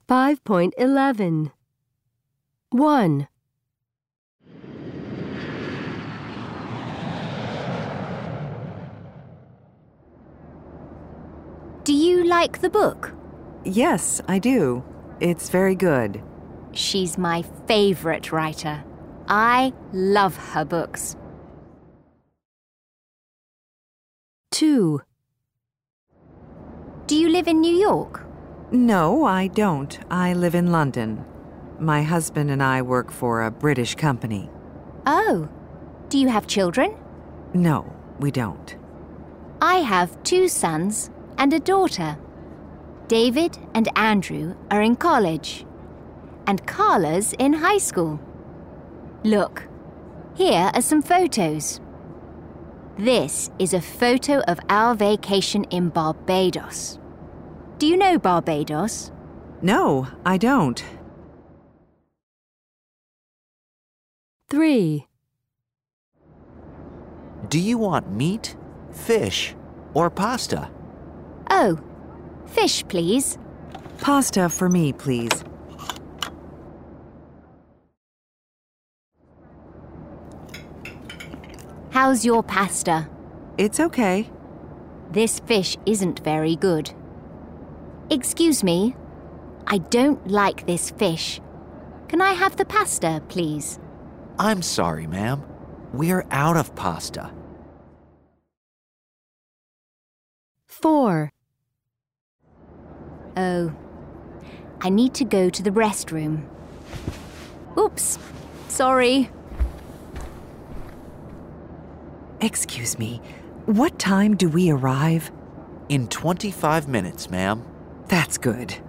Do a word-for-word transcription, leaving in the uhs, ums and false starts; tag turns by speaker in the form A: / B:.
A: five point eleven. one.
B: Do you like the book?
C: Yes, I do. It's very good.
B: She's my favorite writer. I love her books.
A: two.
B: Do you live in New York?
C: No, I don't. I live in London. My husband and I work for a British company.
B: Oh, do you have children?
C: No, we don't.
B: I have two sons and a daughter. David and Andrew are in college, and Carla's in high school. Look, here are some photos. This is a photo of our vacation in Barbados. Do you know Barbados?
C: No, I don't.
A: three.
D: Do you want meat, fish, or pasta?
B: Oh, fish, please.
C: Pasta for me, please.
B: How's your pasta?
C: It's okay.
B: This fish isn't very good. Excuse me, I don't like this fish. Can I have the pasta, please?
D: I'm sorry, ma'am. We're out of pasta.
A: four.
B: Oh, I need to go to the restroom. Oops, sorry.
C: Excuse me, what time do we arrive?
D: In twenty-five minutes, ma'am.
C: That's good.